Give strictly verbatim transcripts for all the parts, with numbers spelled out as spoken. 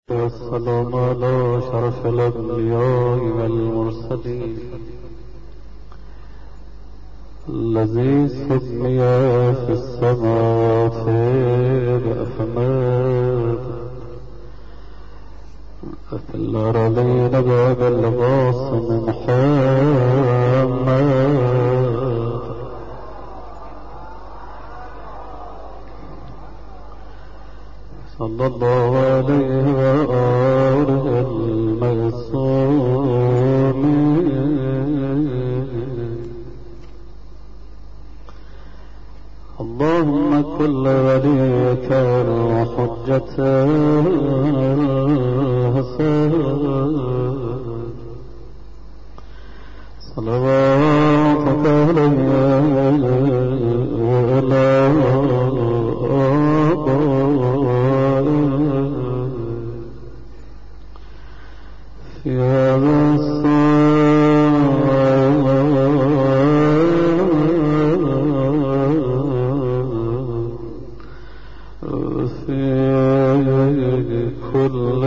والسلام على شرف الأنبياء والمرسلين الذي سمي في السماوات بأحمد وفي الأرضين باب اللباس من محمد صلى الله عليه وآله المعصومين. اللهم كل وليك وحجة الحسن صلواتك عليه وعلى في هذا وفي كل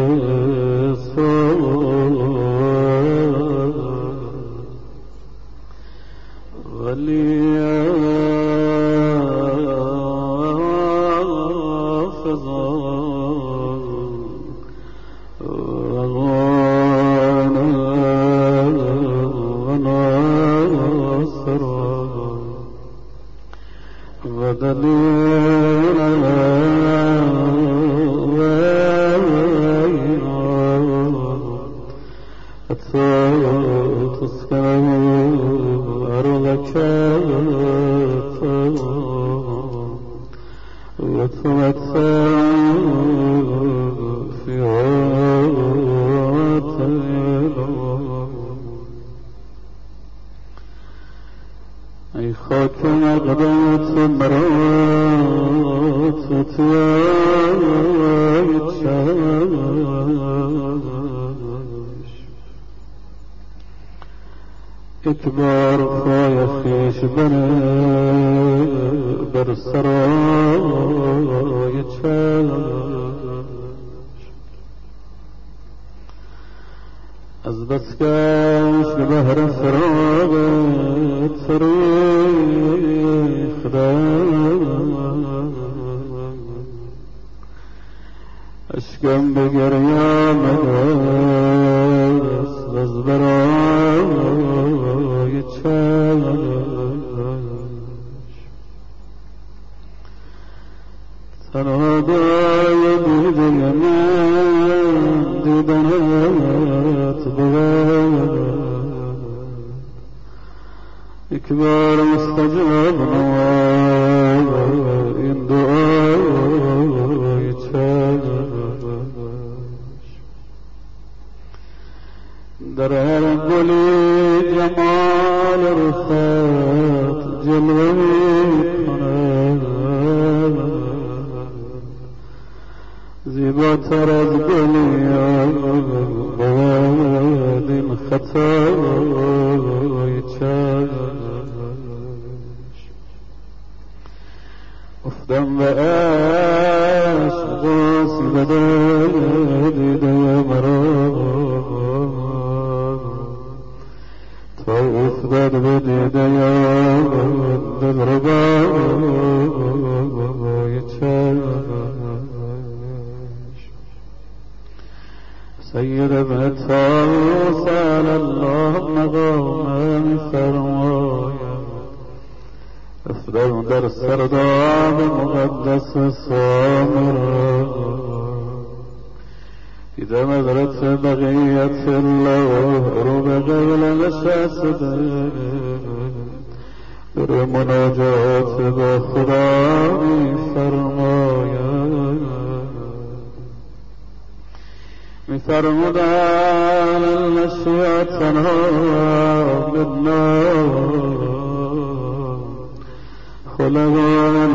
ای خاک مقدمت مرات توی چشم اکبار خواهی خیش بره بر سرای چشم از بس کش به بحر فراغت فریخ اشکم به گریان است از برای چشم تنها دای دیده من دیدنت بود یک بار مستجاب نواز این دعای چشم در هر گلی جمال رخت جلوه کند زیباتر از گلی بود این خطای چشم افتم به عشق غاصی بده دیده مرا تا افتاد به دیده دلربای چشم سید ابن طاووس علی الله مقام فرماید افتادم در سرداب مقدس سامرا دیدم حضرت بقیت الله رو به قیل نشسته در مناجات با خدا می فرماید می فرمودن المشي تنها بالنار خلقا من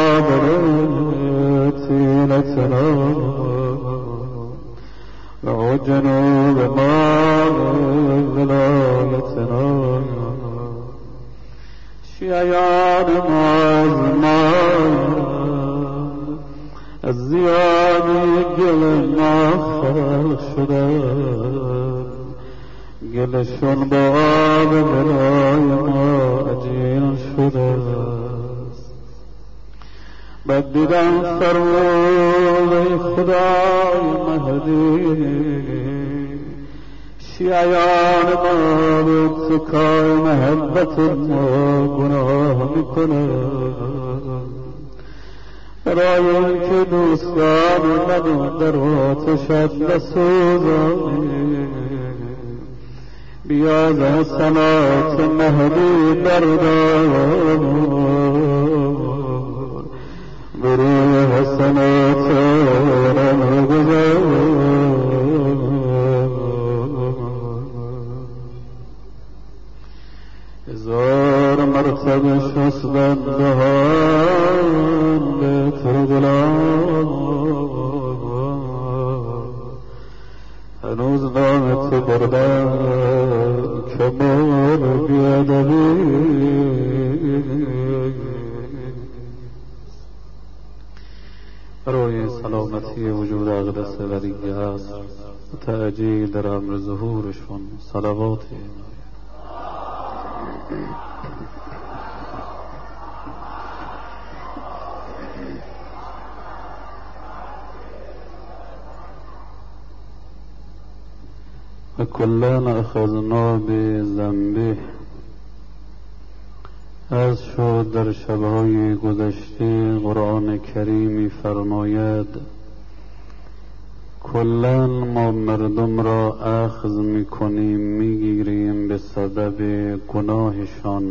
صابرتي لتنا لو جنوب ما ولايتنا شيعان مازمان از زیادی گل ما خلق شده، گلشون با آب برای ما عجین شده. بد دیدم فرمود خدای مهدی، شیعیان ما به سکای محبت ما گناه میکنه، برای اینکه دوستان من در آتشت نسوزانی. بیا ز حسنات مهدی بردار، بروی حسنات رم گذار. هزار مرتبه شستن دهان به تربلان، هنوز نام تو بردن کمال بیادبی. برای سلامتی وجود اقدس ولیه است و تعجیل در امر ظهورشون صلوات و کلن اخذنا بذنبه. از شد در شبهای گذشته قرآن کریم فرماید کلن ما مردم را اخذ میکنیم میگیریم به سبب گناهشان.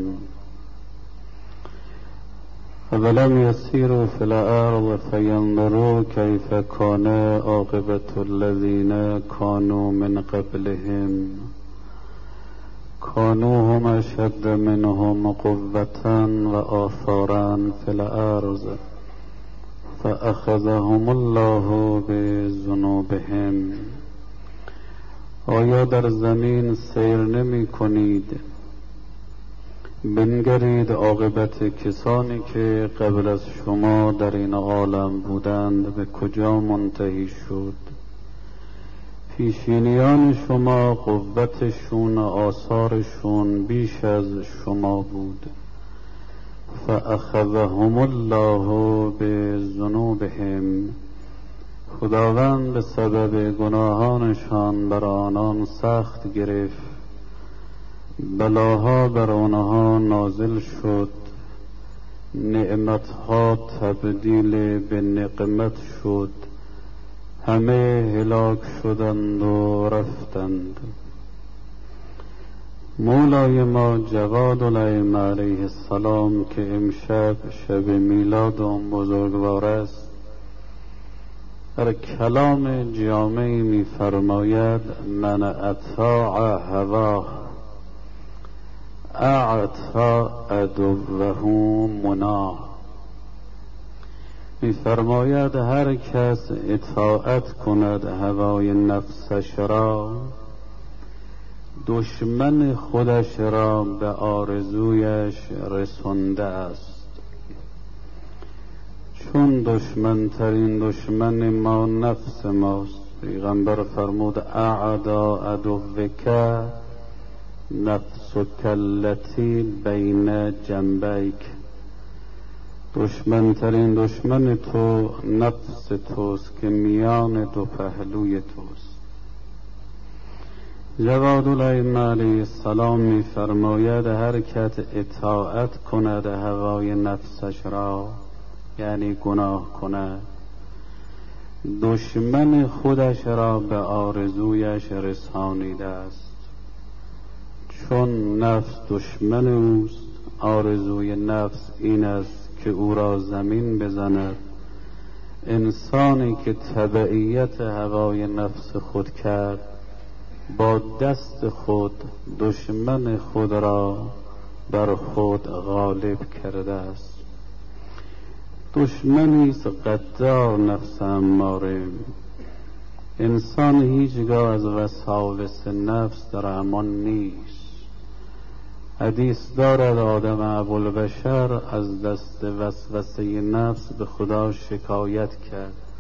ولم یسیروا فی الارض فینظروا کیف کان عاقبة الذین کانوا من قبلهم کانوا هم اشد منهم قوة و آثارا فی الارض فاخذهم الله بذنوبهم. آیا در زمین سیر نمی کنید بنگرید عاقبت کسانی که قبل از شما در این عالم بودند به کجا منتهی شد؟ پیشینیان شما قوتشون آثارشون بیش از شما بود. فاخذهم الله بذنوبهم. خداوند به سبب گناهانشان بر آنان سخت گرفت، بلاها بر آنها نازل شد، نعمتها تبدیل به نقمت شد، همه هلاک شدند و رفتند. مولای ما جواد الائمه علیه السلام که امشب شب میلاد اون بزرگوار است، در کلام جامعی می فرماید من اطاع هواه اعطا عدوه مناه. می فرماید هر کس اطاعت کند هوای نفسش را، دشمن خودش را به آرزویش رسانده است. چون دشمن ترین دشمن ما نفس ماست. پیغمبر فرمود اعدا عدوک نفسک التی بین جنبیک. دشمن ترین دشمن تو نفس توست که میان دو پهلوی توست. جواد الائمه علیه السلام می فرماید هر کس اطاعت کند هوای نفسش را، یعنی گناه کند، دشمن خودش را به آرزویش رسانیده است. چون نفس دشمن اوست، آرزوی نفس این است که او را زمین بزند. انسانی که تبعیت هوای نفس خود کرد، با دست خود دشمن خود را بر خود غالب کرده است. دشمنی است قدار نفس اماره. انسان هیچگاه از وساوس نفس در امان نیست. حدیث دارد آدم ابوالبشر از دست وسوسه نفس به خدا شکایت کرد.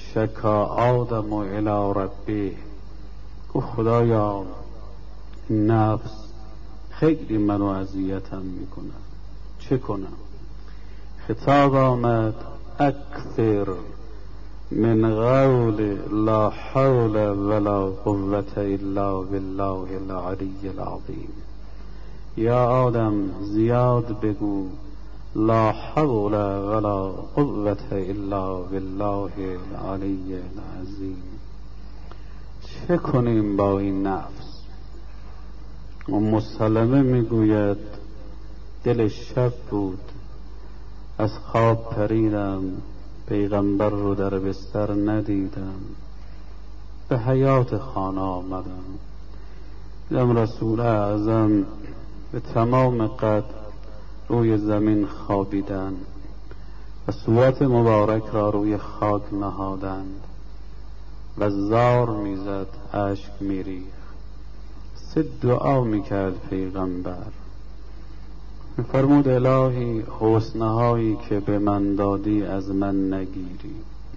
شکا آدم الی ربه، گفت خدایا نفس خیلی منو اذیتم میکنه، چه کنم؟ خطاب آمد اکثر من قول لا حول ولا قوة الا بالله العلی العظیم. یا آدم زیاد بگو لا حول ولا قوة الا بالله العلی العظیم. چه کنیم با این نفس؟ ام سلمه میگوید دل شب بود، از خواب پریدم، پیغمبر رو در بستر ندیدم، به حیات خانه آمدم، دیدم رسول اعظم به تمام قد روی زمین خوابیدن و صورت مبارک را روی خاک نهادند و زار میزد، اشک میریخت. سه دعا میکرد پیغمبر، فرمود الهی حسنهایی که به من دادی از من نگیری،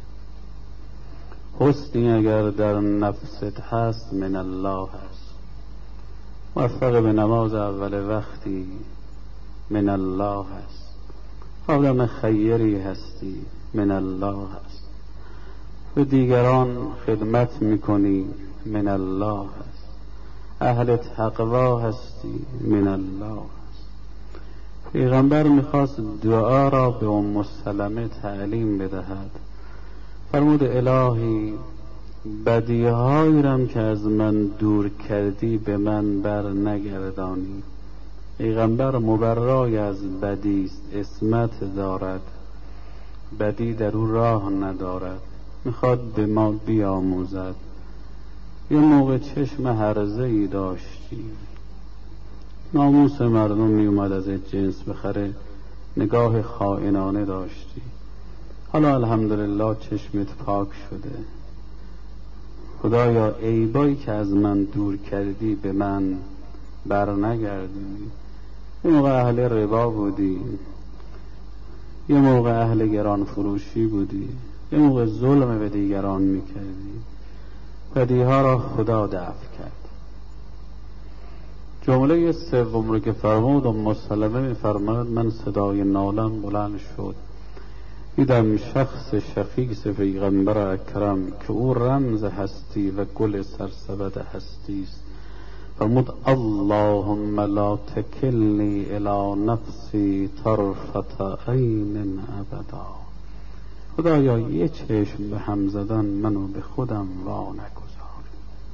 حسنی اگر در نفست هست من الله هست، موفق به نماز اول وقتی من الله هست، آدم خیری هستی من الله هست، به دیگران خدمت میکنی من الله هست، اهل تقوا هستی من الله هست. پیغمبر میخواست دعا را به ام سلمه تعلیم بدهد، فرمود الهی بدیهایی رم که از من دور کردی به من بر نگردانی. پیغمبر مبرای از بدی است، عصمت دارد، بدی در او راه ندارد، میخواد به ما بیاموزد. یه موقع چشم هرزه ای داشتی، ناموس مردم می اومد از جنس بخره، نگاه خائنانه داشتی، حالا الحمدلله چشمت پاک شده. خدایا عیبایی که از من دور کردی به من بر نگردونی. یه موقع اهل ربا بودی، یه موقع اهل گران فروشی بودی، یه موقع ظلم به دیگران میکردی، بدیها را خدا دفع کرد. جمله سوم رو که فرمود ام سلمه میفرماید من صدای نالم بلند شد، دیدم شخص شخیص پیغمبر اکرم که او رمز هستی و گل سرسبد هستی است. فرمود اللهم لا تکلنی الی نفسی طرفة عین ابدا. خدایا یه چشم به هم زدن منو به خودم وا نگذار.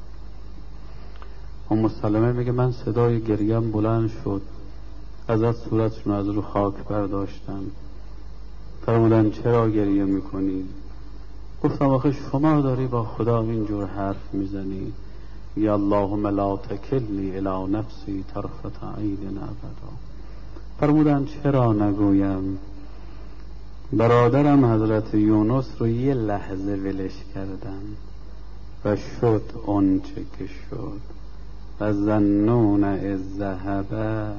ام سلمه میگه من صدای گریم بلند شد، ازت صورتشون از رو خاک برداشتن. فرمودن چرا گریه میکنی؟ گفتم آخه شما داری با خدا اینجور حرف میزنی، یا اللهم لا تکلنی الی نفسی طرفة عین ابدا. فرمودن چرا نگویم؟ برادرم حضرت یونس رو یه لحظه ولش کردن و شد آنچه که شد و ظنون اذ ذهب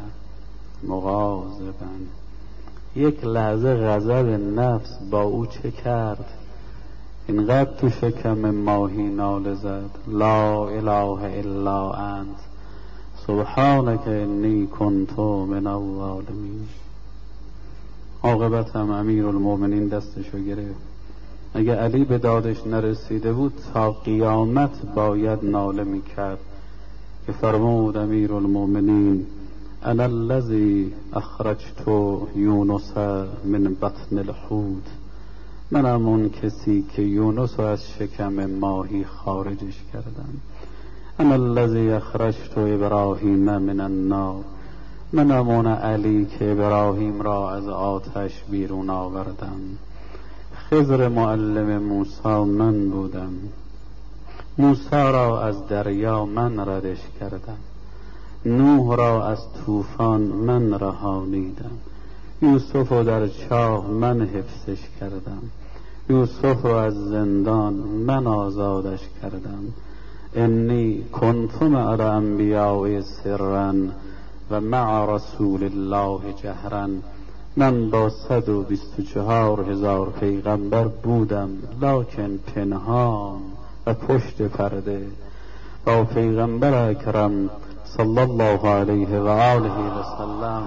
مغاضبا. یک لحظه غضب نفس با او چه کرد؟ اینقدر تو شکم ماهی ناله زد لا اله الا انت سبحانک انی کنت من الظالمین. عاقبت هم امیر المؤمنین دستشو گرفت. اگه علی به دادش نرسیده بود تا قیامت باید ناله میکرد که فرمود امیر المؤمنین انا الذی اخرجت یونس من بطن الحوت، منم اون کسی که یونس رو از شکم ماهی خارجش کردم. انا الذی اخرجت ابراهیم من النار، منم اون علی که ابراهیم را از آتش بیرون آوردم. خضر معلم موسی من بودم، موسی را از دریا من ردش کردم، نوح را از طوفان من رهانیدم، یوسف را در چاه من حفظش کردم، یوسف را از زندان من آزادش کردم. انی کنت مع الانبیاء سرا و مع رسول الله جهرا من با صد و بیست و چهار هزار پیغمبر بودم، لکن پنهان و پشت پرده با پیغمبر اکرم صلی الله علیه و آله و سلم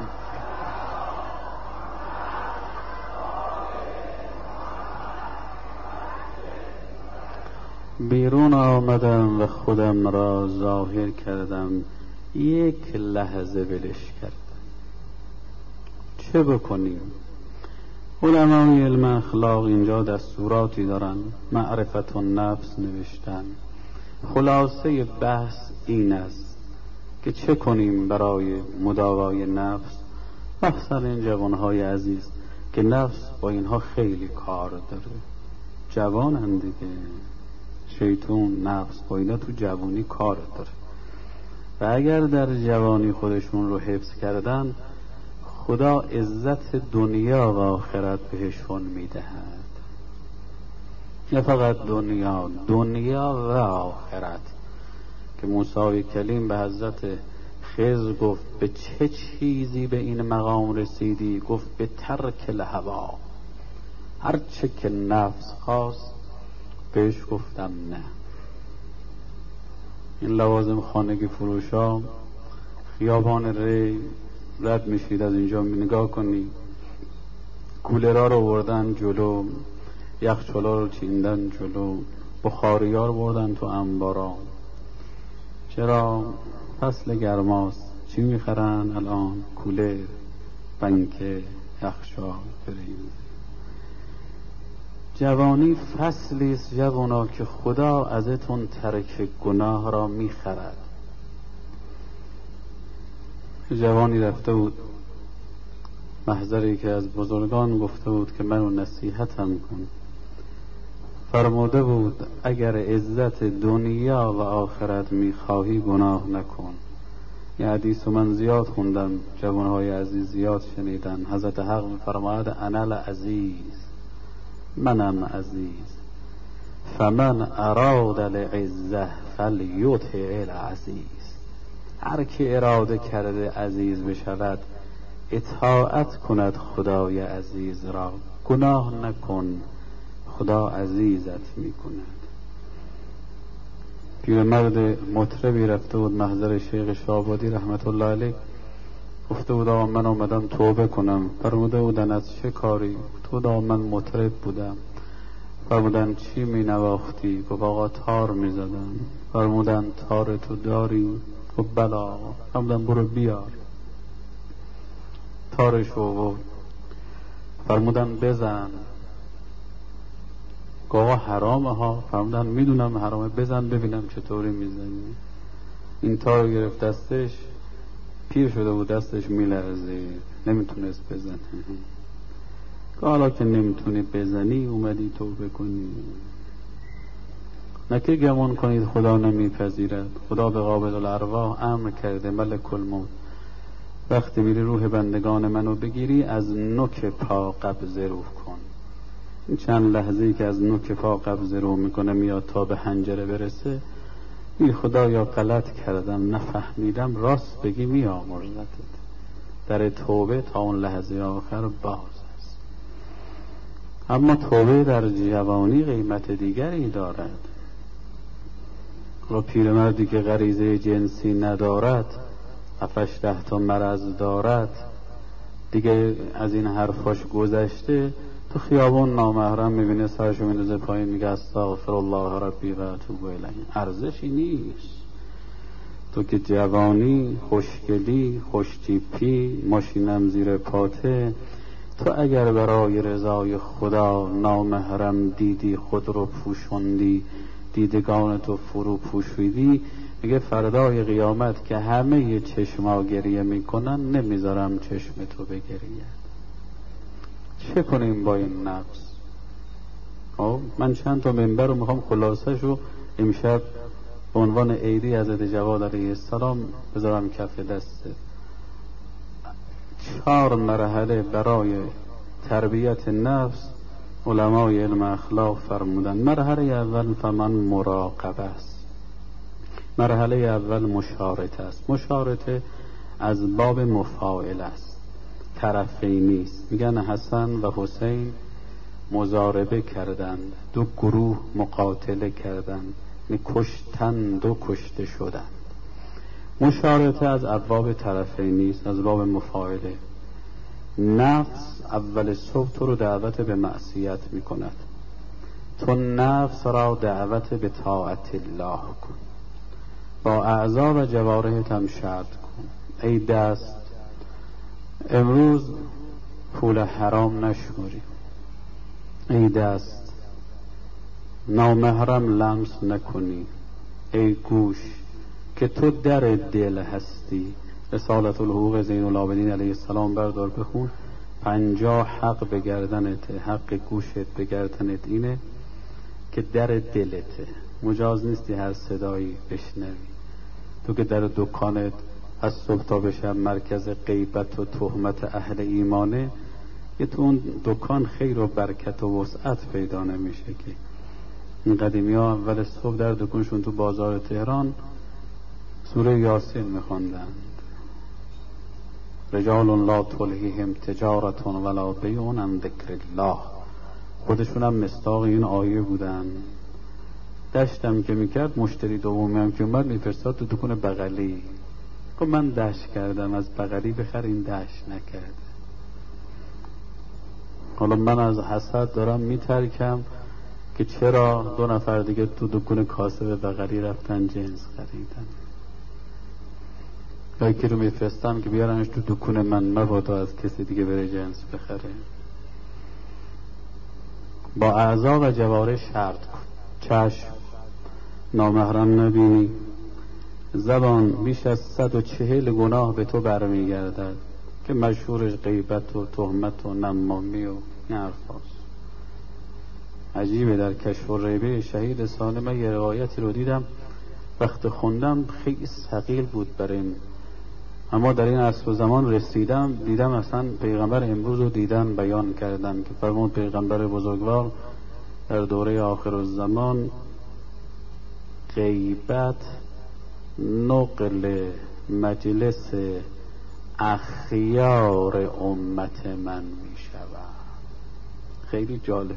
بیرون آمدم و خودم را ظاهر کردم، یک لحظه ولش کردم. چه بکنیم؟ علمای علم اخلاق اینجا دستوراتی دارن، معرفت النفس نوشتن. خلاصه بحث این است که چه کنیم برای مداوای نفس، مخصوصا این جوانهای عزیز که نفس با اینها خیلی کار داره. جوانند دیگه، شیطون نفس با اینا تو جوانی کار داره و اگر در جوانی خودشون رو حفظ کردن، خدا عزت دنیا و آخرت بهشون میدهد. نه فقط دنیا، دنیا و آخرت. که موسی کلیم به حضرت خضر گفت به چه چیزی به این مقام رسیدی؟ گفت به ترک الهوا، هر چه که نفس خواست بهش گفتم نه. این لوازم خانگی فروشا خیابان ری رد میشید، از اینجا نگاه کنی کولرها رو بردن جلو، یخچالا رو چیندن جلو، بخاریا رو بردن تو انبارا. چرا؟ فصل گرماست. چی میخرن الان؟ کولر، بنکه، یخچال. جوانی فصلی است جوانا که خدا ازتون ترک گناه را میخرد. جوانی رفته بود محضری که از بزرگان گفته بود که منو نصیحتم کن. فرموده بود اگر عزت دنیا و آخرت میخواهی گناه نکن. یه حدیث من زیاد خوندم، جوانهای عزیز زیاد شنیدن. حضرت حق میفرماید انا العزیز، منم عزیز، فمن اراد العزه فلیطع العزیز. هر که اراده کرده عزیز بشود اطاعت کند خدای عزیز را. گناه نکن، خدا عزیزت می کند. پیرمرد مطربی رفته بود محضر شیخ شاهآبادی رحمت الله علیه، گفته بود آقا من آمدم توبه کنم. فرموده بودن از چه کاری؟ گفته بود آقا من مطرب بودم. فرمودن چی می نواختی؟ گفت آقا تار می زدم. فرمودن تار تو داری؟ گفت بلا. فرمودن برو بیار. تارش رو فرمودن بزن. گفت آقا حرامه ها. فرمودن میدونم حرامه، بزن ببینم چطوری میزنی. این تار رو گرفت دستش، پیر شده بود دستش میلرزید، نمیتونست بزنه. حالا که نمیتونی بزنی اومدی توبه کنی. نکه گمان کنید خدا نمیپذیرد. خدا به قابل الارواح امر کرده ملک الموت وقتی میری روح بندگان منو بگیری از نوک پا قبضه رو کن. این چند لحظه‌ای که از نوک پا قبضه رو میکنه میاد تا به حنجره برسه، این خدا یا غلط کردم نفهمیدم، راست بگی میامرزدت. در توبه تا اون لحظه آخر باز است. اما توبه در جوانی قیمت دیگری دارد. و پیرمردی که غریزه جنسی ندارد، هفتش ده تا مرض دارد، دیگه از این حرفاش گذشته، تو خیابون نامحرم میبینه سرشو میندازه پایین میگه استغفر الله ربی و اتوب الیه. ارزشی نیست. تو که جوانی، خوشگلی، خوشتیپی، ماشینم زیر پاته، تو اگر برای رضای خدا نامحرم دیدی، خود رو پوشوندی، دیدگان تو فرو پوشیدی، میگه فردای قیامت که همه ی چشما گریه میکنن نمیذارم چشم تو بگریه. چه کنیم با این نفس؟ خب من چند تا منبر رو میخوام خلاصه شو امشب به عنوان عیدی حضرت جواد علیه السلام بذارم کف دسته. چهار مرحله برای تربیت نفس علمای علم اخلاق فرمودن. مرحله اول فمن مراقبه است. مرحله اول مشارطه است. مشارطه از باب مفاعل است. طرفینی است. میگن حسن و حسین مضاربه کردند، دو گروه مقاتله کردند، کشتند و کشته شدند. مشارطه از ابواب طرفینی است، از باب مفاعله. نفس اول صبح تو رو دعوت به معصیت میکند، تو نفس را دعوت به طاعت الله کن، با اعضا و جوارحت هم شرط کن. ای دست، امروز پول حرام نشماری. ای دست، نامحرم لمس نکنی. ای گوش، که تو در دل هستی. رسالت الحقوق زین العابدین علیه السلام بردار بخون. پنجاه حق به گردنت، حق گوشت به گردنت اینه که در دلته. مجاز نیستی هر صدایی بشنوی. تو که در دکانت از صبح تا به شب مرکز غیبت و تهمت اهل ایمانه، یه تو اون دکان خیر و برکت و وسعت پیدا نمیشه که. این قدیمی ها اول صبح در دکانشون تو بازار تهران سوره یاسین میخوندند. رجال لا تلهیهم تجارت ولا بیع عن ذکر الله. خودشون هم مصداق این آیه بودن. دشتم که میکرد، مشتری دومی هم که اومد میفرستاد تو دکان بغلی. که من دشت کردم، از بغلی بخر، این دشت نکرده. حالا من از حسد دارم میترکم که چرا دو نفر دیگه تو دکان کاسب بغلی رفتن جنس خریدن. یا یکی رو میفرستم که بیارنش تو دکون من، مبادا از کسی دیگه بره جنس بخره. با اعضا و جوارح شرط کن. چشم، نامحرم نبینی. زبان، بیش از صد و چهل گناه به تو برمیگردد که مشهورش غیبت و تهمت و نمامی و این حرفاست. عجیبه، در کشف الریبه شهید سالم یه روایتی رو دیدم، وقت خوندم خیلی ثقیل بود برایم، اما در این عصر و زمان رسیدم دیدم اصلا پیغمبر امروز رو دیدن بیان کردن که فرمود پیغمبر بزرگوار در دوره آخر الزمان غیبت نقل مجلس اخیار امت من می شود. خیلی جالب،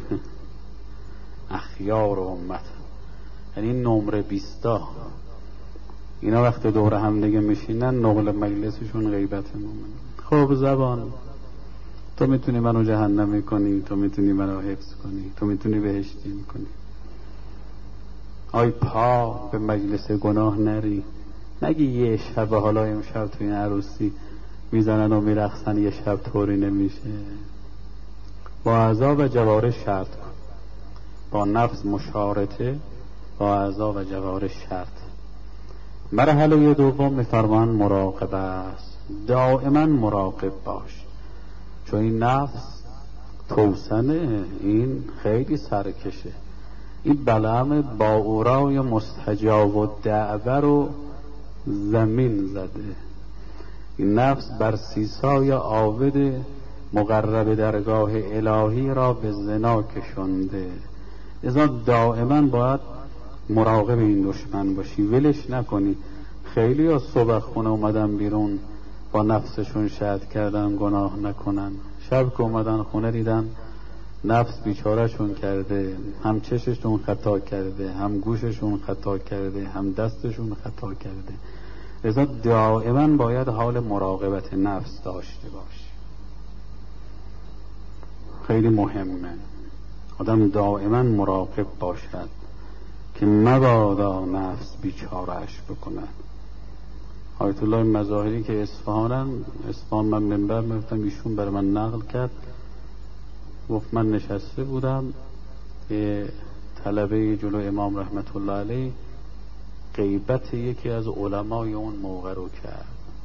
اخیار امت یعنی نمره بیستا. اینا وقت دور هم دیگه میشینن نقل مجلسشون غیبت مومن. خب زبان، تو میتونی منو جهنمی کنی، تو میتونی منو حفظ کنی، تو میتونی بهشتی کنی. آی پا، به مجلس گناه نری. نگی یه شب، حالا امشب تو این عروسی میزنن و میرقصن، یه شب طوری نمیشه. با اعضا و جوارح شرط کن. با نفس مشارطه، با اعضا و جوارح شرط. مرحله دوم میفرمان مراقبه است. دائما مراقب باش، چون این نفس توسنه، این خیلی سرکشه. این بلعم با اورای مستجاب و دعوه رو زمین زده. این نفس بر سیسای عابد مقرب درگاه الهی را به زنا کشنده. لذا دائما باید مراقب این دشمن باشی، ولش نکنی. خیلی از صبح خونه اومدن بیرون با نفسشون شهد کردن گناه نکنن، شب که اومدن خونه دیدن نفس بیچارهشون کرده، هم چششون خطا کرده، هم گوششون خطا کرده، هم دستشون خطا کرده. لذا دائما باید حال مراقبت نفس داشته باش. خیلی مهمه آدم دائما مراقب باشد که مبادا نفس بیچارهش بکند. آیت الله مظاهری که اصفهانن، اصفهان من منبر میفتم، ایشون بر من نقل کرد، گفت من نشسته بودم، یه طلبه جلو امام رحمت الله علیه غیبت یکی از علمای اون موقع رو کرد.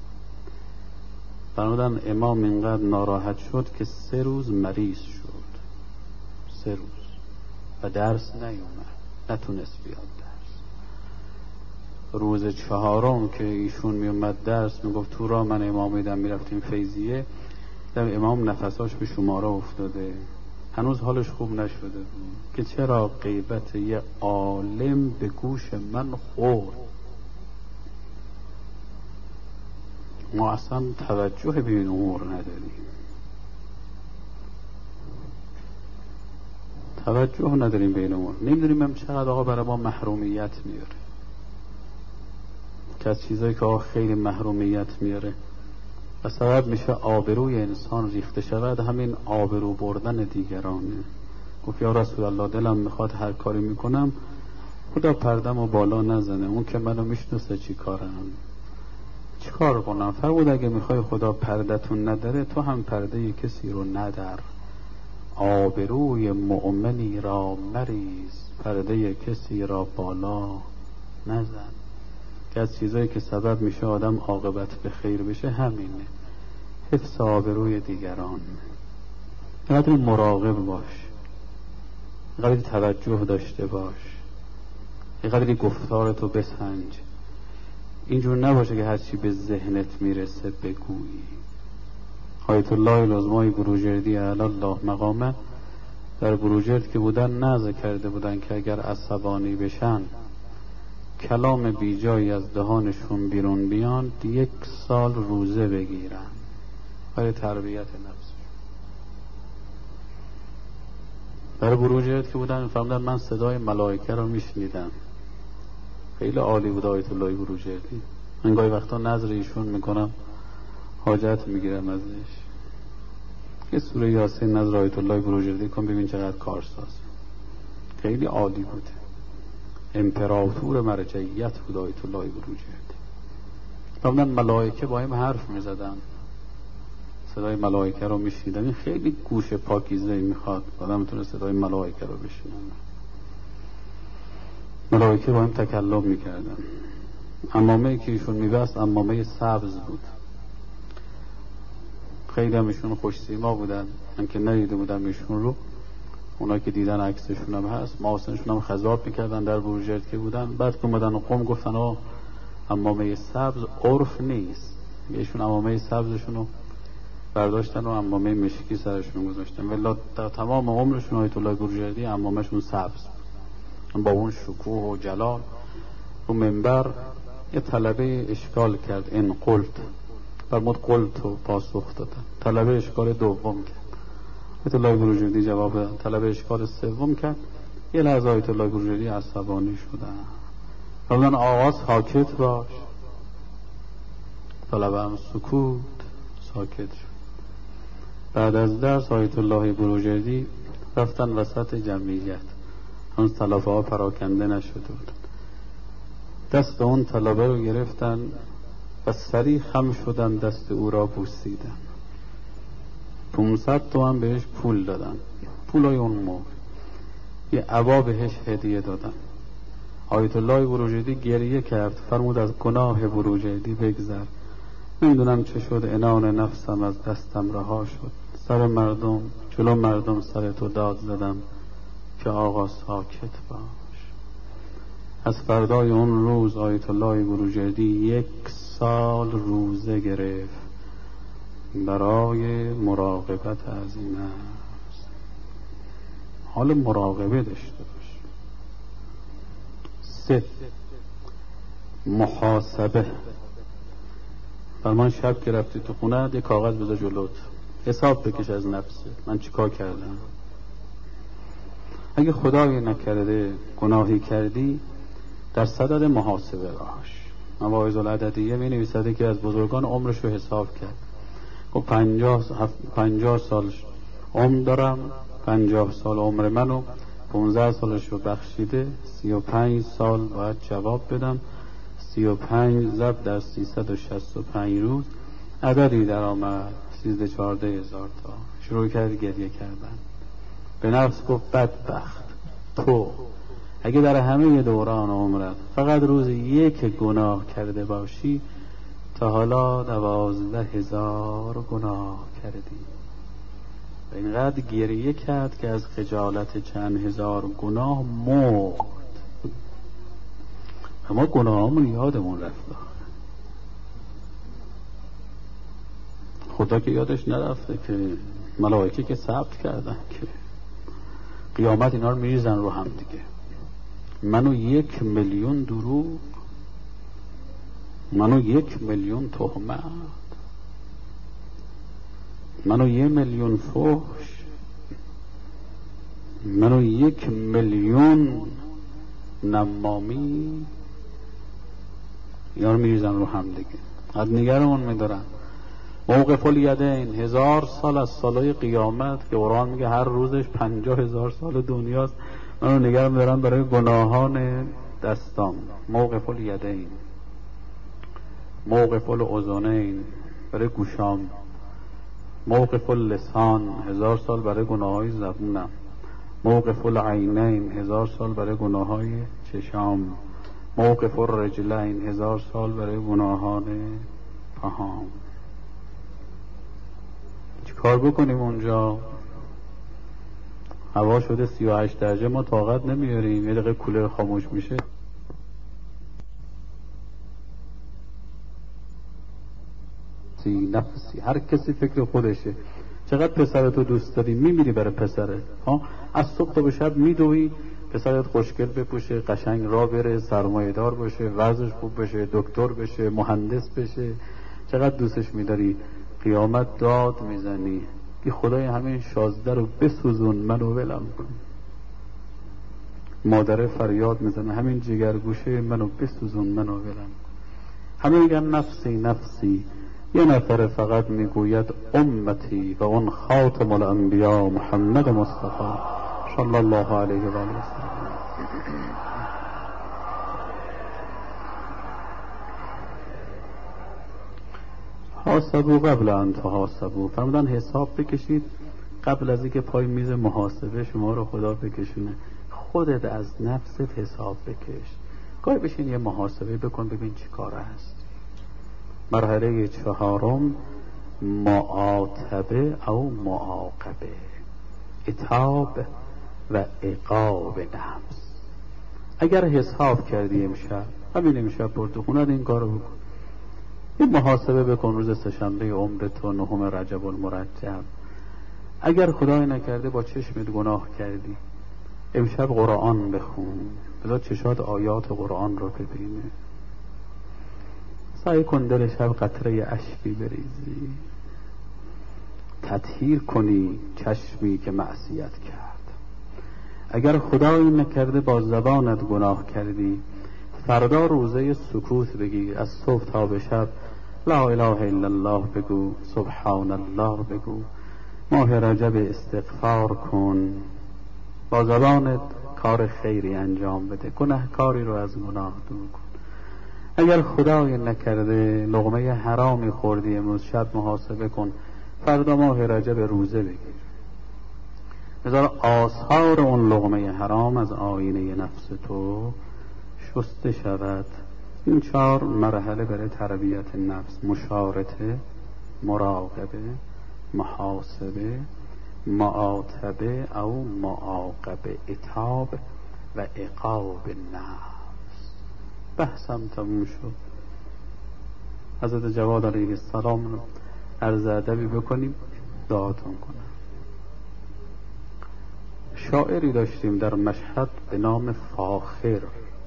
فرمودن امام اینقدر ناراحت شد که سه روز مریض شد، سه روز، و درس نیومد، نتونست بیاد درس. روز چهارم که ایشون میومد درس، میگفت تو را من امام میدم میرفتیم فیضیه، در امام نفساش به شماره افتاده، هنوز حالش خوب نشده بود که چرا غیبت یه عالم به گوش من خورد. ما اصلا توجه به این امور نداریم. توجه نداریم به اینمون، نمیدونیم هم چقدر آقا برای ما محرومیت میاره، که از چیزایی که آقا خیلی محرومیت میاره و سبب میشه آبروی انسان ریخته شود، همین آبرو بردن دیگرانه. گفت یا رسول الله دلم میخواد هر کاری میکنم خدا پردم و بالا نزنه، اون که منو میشناسه چی کارم، چی کار کنم؟ فرمود اگه میخوای خدا پردتون نداره تو هم پرده کسی رو ندر، آبروی مؤمنی را مریز، پرده کسی را بالا نزن. که از چیزایی که سبب میشه آدم عاقبت به خیر بشه همینه، حفظ آبروی دیگران. اینقدر مراقب باش، اینقدر توجه داشته باش، اینقدر گفتارتو بسنج، اینجور نباشه که هرچی به ذهنت میرسه بگویی. آیت الله العظمای بروجردی اعلی الله مقامه در بروجرد که بودن نذر کرده بودن که اگر عصبانی بشن کلام بیجایی از دهانشون بیرون بیان یک سال روزه بگیرن برای تربیت نفس. در بروجرد که بودن فهمیدن من صدای ملائکه رو میشنیدم. خیلی عالی بود آیت الله بروجردی. من گاهی وقتا نظر ایشون میکنم حاجت میگیرم ازش. یه سوره یاسین نظر آیت الله بروجردی کن ببین چقدر کارساز. خیلی عالی بود. امپراتور مرجعیت بود آیت الله بروجردی. فهمیدن ملائکه با هم حرف میزدن، صدای ملائکه رو میشنیدن. این خیلی گوش پاکیزه میخواد آدم میتونه صدای ملائکه رو بشنوه. ملائکه با هم تکلم میکردن. عمامه که ایشون میبست عمامه سبز بود. خیلی هم ایشون خوش سیما بودن، من که ندیده بودم ایشون رو، اونا که دیدن عکسشون هم هست، محاسنشون هم خضاب میکردن در بروجرد که بودن. بعد که اومدن و قوم گفتن آه عمامه سبز عرف نیست، ایشون عمامه سبزشون رو برداشتن و عمامه مشکی سرشون گذاشتن، ولی در تمام عمرشون آیت الله بروجردی عمامهشون سبز بود. با اون شکوه و جلال رو منبر یه طلبه اشکال کرد، این قلت فرمود قلت و پاسخ دادن. طلبه اشکال دوم کرد، آیت الله بروجردی جواب دادن. طلبه اشکال سوم کرد، یه لحظه آیت الله بروجردی عصبانی شدن. فرمودن آقا ساکت باش. طلبه هم سکوت، ساکت شد. بعد از درس آیت الله بروجردی رفتن وسط جمعیت، اون طلبه ها پراکنده نشده بود، دست اون طلبه رو گرفتن و سریع خم شدن دست او را بوسیدن. پونصد تومن بهش پول دادن، پولای اون موقع. یه عبا بهش هدیه دادن. آیت الله بروجردی گریه کرد، فرمود از گناه بروجردی بگذر، نمیدونم چه شد عنان نفسم از دستم رها شد، سر مردم جلو مردم سر تو داد زدم که آقا ساکت باش. از فردای اون روز آیت الله بروجردی یک سال روزه گرفت برای مراقبت از این نفس. حال مراقبه داشته باش. سه، محاسبه. فرمان شب که رفتی تو خونه یه کاغذ بذار جلوت، حساب بکش از نفست، من چیکار کردم. اگه خدایی نکرده گناهی کردی در صدد محاسبه باش. مواعظ العددیه می نویسده که از بزرگان عمرش رو حساب کرد، گفت پنجاه, پنجاه سال عمر دارم، پنجاه سال عمر منو، پونزده سالش رو بخشیده، سی و پنج سال باید جواب بدم، سی و پنج ضرب در سیصد و شصت و پنج روز عددی در آمد، سیزده چهارده هزار تا. شروع کرد گریه کردن. به نفس گفت بدبخت تو، اگه در همه دوران عمرت فقط روز یک گناه کرده باشی تا حالا دوازده هزار گناه کردی. و اینقدر گریه کرد که از خجالت چند هزار گناه مرد. اما گناه همون یادمون رفت. خدا که یادش نرفته که ملائکه که ثبت کردن که قیامت اینا رو میریزن رو هم دیگه. منو یک میلیون دروغ، منو یک میلیون تهمت، منو یک میلیون فحش، منو یک میلیون نمامی یار میریزن رو هم دیگه، از نگرمون میدارن. موقف الیدین، هزار سال از سالهای قیامت که قرآن میگه هر روزش پنجاه هزار سال دنیاست، منو نگرم دارن برای گناهان دستام. موقف الیدین، موقف الاذنین برای گوشام، موقف اللسان هزار سال برای گناههای زبونم، موقف العینین هزار سال برای گناههای چشام، موقف الرجلین هزار سال برای گناهان پاهام. چی کار بکنیم اونجا؟ هوا شده سی و هشت درجه، ما طاقت نمیاریم، یه دقیقه کولر خاموش میشه. نفسی، هر کسی فکر خودشه. چقدر پسرتو دوست داری میمیری برای پسرت، ها؟ از صبح تا به شب میدوی پسرت خوشگل بپوشه، قشنگ را بره، سرمایه دار باشه، وضعش خوب بشه، دکتر بشه، مهندس بشه، چقدر دوستش میداری. قیامت داد میزنی که خدای همین شازده رو بسوزون منو ولم کن. مادره فریاد میزنه همین جگرگوشه منو بسوزون منو ولم کن. همه میگن نفسی نفسی، یه نفر فقط میگوید امتی و اون خاتم الانبیا محمد مصطفی صلی الله علیه و آله و سلم. حاسبو قبل ان تحاسبو، فرمودن حساب بکشید قبل از اینکه پای میز محاسبه شما رو خدا بکشونه. خودت از نفست حساب بکش، گاهی بشین یه محاسبه بکن ببین چی کار هست. مرحله چهارم معاتبه او معاقبه، عتاب و عقاب نفس. اگر حساب کردی امشب، همین امشب برو تو خونت این کارو بکن، یه محاسبه بکن روز سه‌شنبه عمرت و نهم رجب المرجب. اگر خدای نکرده با چشمت گناه کردی، امشب قرآن بخون، بذار چشات آیات قرآن رو ببینه. سعی کن دل شب قطره اشکی بریزی، تطهیر کنی چشمی که معصیت کرد. اگر خدایی نکرده با زبانت گناه کردی، فردا روزه سکوت بگیر، از صبح تا به شب لا اله الا الله بگو، سبحان الله بگو، ماه رجب استغفار کن، با زبانت کار خیری انجام بده، گناهکاری رو از گناه دور کن. اگر خدای نکرده لقمه حرامی خوردی امروز شب، محاسبه کن، فردا ماه رجب روزه بگیر، بذار آثار اون لقمه حرام از آینه نفس تو شسته شود. این چهار مرحله برای تربیت نفس: مشارطه، مراقبه، محاسبه، معاتبه او معاقبه، عتاب و عقاب نفس. بحثم تموم شد. حضرت جواد علیه السلام رو عرض ادبی بکنیم دعاتون کنم. شاعری داشتیم در مشهد به نام فاخر،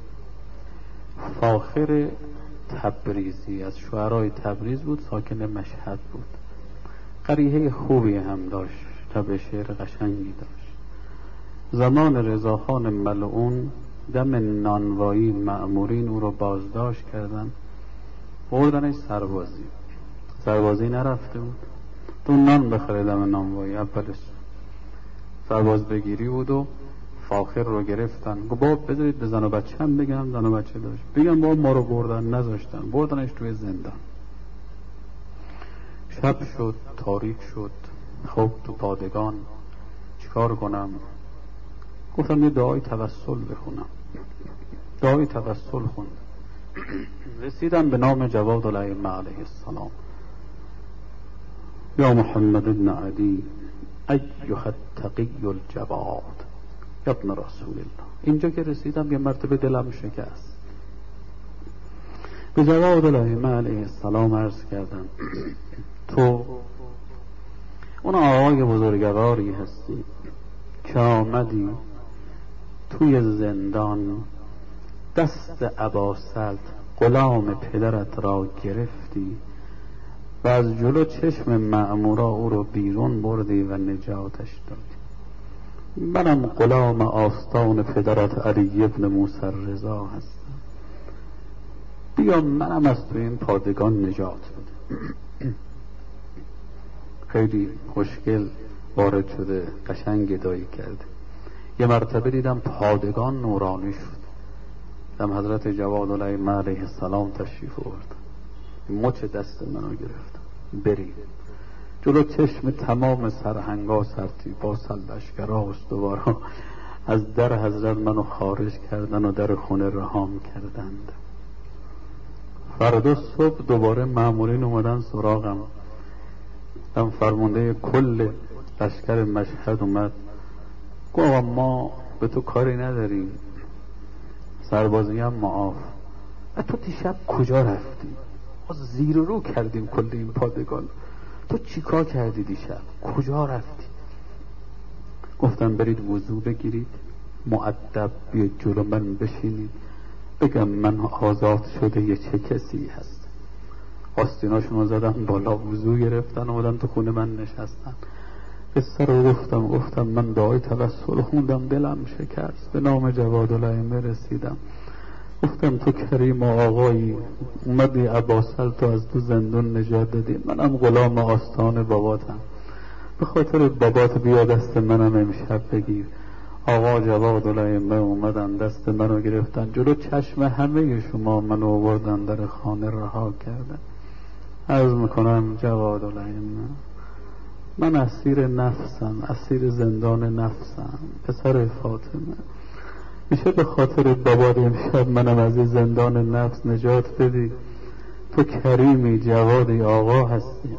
فاخر تبریزی، از شعرای تبریز بود، ساکن مشهد بود. قریحه خوبی هم داشت، طبع شعر قشنگی داشت. زمان رضاخان ملعون دم نانوایی مأمورین او رو بازداشت کردن، بردنش سربازی. سربازی نرفته بود، تو نان بخره دم نانوایی. اولش سرباز بگیری بود و فاخر رو گرفتن، گفت بابا بذارید به زن و بچه هم بگم. زن و بچه داشت، بگم بابا ما رو بردن، نذاشتن، بردنش توی زندان. شب شد، تاریک شد، خب تو پادگان چیکار کنم؟ گفتم یه دعای توسل بخونم. دعای توسل خون. رسیدم به نام جواد الائمه علیه السلام. یا محمد ابن علی ایها التقی الجواد یا ابن رسول الله. اینجا که رسیدم یه مرتبه دلم شکست. به جواد الائمه علیه السلام عرض کردم تو اون آقای بزرگواری هستی که آمدی توی زندان، دست اباسلط غلام پدرت را گرفتی و از جلو چشم مأمورا او رو بیرون بردی و نجاتش دادی. منم غلام آستان پدرت علی ابن موسی رضا هستم، بیا منم از تو این پادگان نجات بده. خیلی خوشگل وارد شده، قشنگ گدایی کرده. یه مرتبه دیدم پادگان نورانی شد، دیدم حضرت جوادالایمه علیه السلام تشریف آورد، مچ دست منو گرفت، بریم. جلو چشم تمام سرهنگا سرتیپا سرلشکرها استوارها از در حضرت منو خارج کردن و در خونه رهام کردند. فردا صبح دوباره مامورین اومدن سراغم، هم فرمانده کل لشکر مشهد اومد، گفت ما به تو کاری نداریم، سربازی هم معاف. تو دیشب کجا رفتی؟ ما زیر رو کردیم کل این پادگان، تو چیکار کردی دیشب؟ کجا رفتی؟ گفتم برید وضو بگیرید، مؤدب بیاید جلو من بشینید، بگم من آزاد شده یه چه کسی هست. آستیناشون رو زدن بالا، وضو گرفتن، اومدن تو خونه من نشستن. قصه رو گفتم گفتم من دعای توسل خوندم، دلم شکست، به نام جوادالایمه رسیدم. گفتم تو کریم و آقایی، اومدی عباسل تو از تو زندون نجات دادی، منم غلام آستان باباتم، به خاطر بابات بیا دست منم امشب بگیر. آقا جوادالایمه اومدن دست منو گرفتن، جلو چشم همه شما منو آوردن در خانه رها کردن. عرض میکنم جوادالایمه من اسیر نفسم، اسیر زندان نفسم، پسر فاطمه، میشه به خاطر بابات امشب منم از این زندان نفس نجات بدی؟ تو کریمی، جوادی، آقا هستی،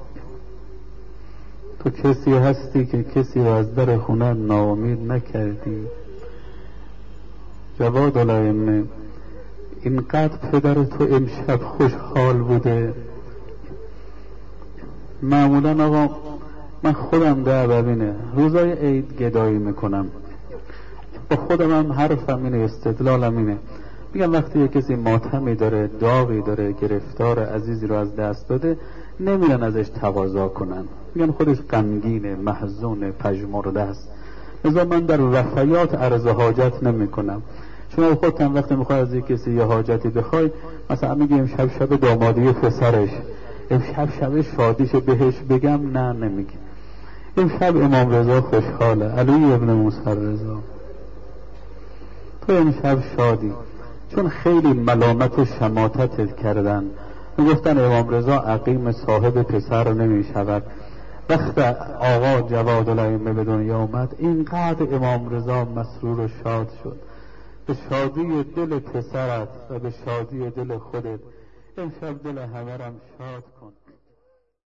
تو کسی هستی که کسی رو از در خونه ناامید نکردی. جوادالایمه اینقدر پدر تو امشب خوشحال بوده. معمولا آقا من خودم دعوت اینه، روزای عید گدایی میکنم، با خودم هم حرفم اینه، استدلالم اینه، میگم وقتی یه کسی ماتمی داره، داغی داره، گرفتار عزیزی رو از دست داده، نمیرن ازش تقاضا کنن، میگن خودش غمگینه، محزونه، پژمرده است. لذا من در وفیات عرض حاجت نمی کنم. شما خودتون وقتی میخوای از یک کسی یه حاجتی بخوای، مثلا میگی امشب شب دامادی پسرش، امشب شب شادیش بهش بگم، نه نمیگی. امشب امام رضا خوشحاله، علی ابن موسی رضا، تو امشب شادی، چون خیلی ملامت و شماتت کردن، میگفتن امام رضا عقیم صاحب پسر نمیشود. وقت آقا جوادالایمه به دنیا آمد، اینقدر امام رضا مسرور و شاد شد. به شادی دل پسرت و به شادی دل خودت امشب دل همه رم شاد کن.